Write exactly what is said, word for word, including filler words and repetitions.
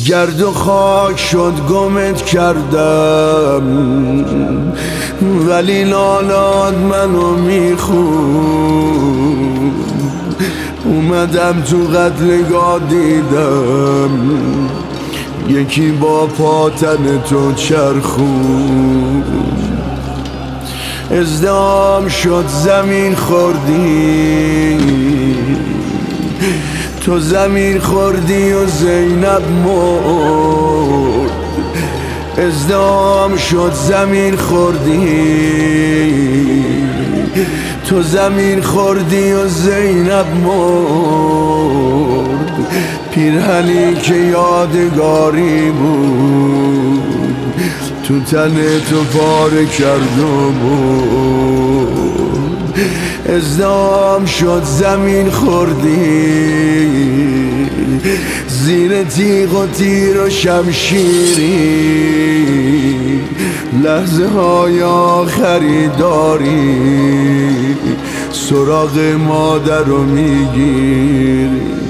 گرد و خاک شد گمت کردم، ولی نالات منو میخون. اومدم تو قتلگاه دیدم یکی با پاتن تو چرخون. ازدحام شد زمین خوردی، تو زمین خوردی و زینب مرد. ازدحام شد زمین خوردی، تو زمین خوردی و زینب مرد. پیرهنی که یادگاری بود تو تن تو پاره کرد و بود. ازدحام شد زمین خوردی، زیر تیغ و تیر و شمشیری. لحظه های آخری داری، سراغ مادر رو میگیری.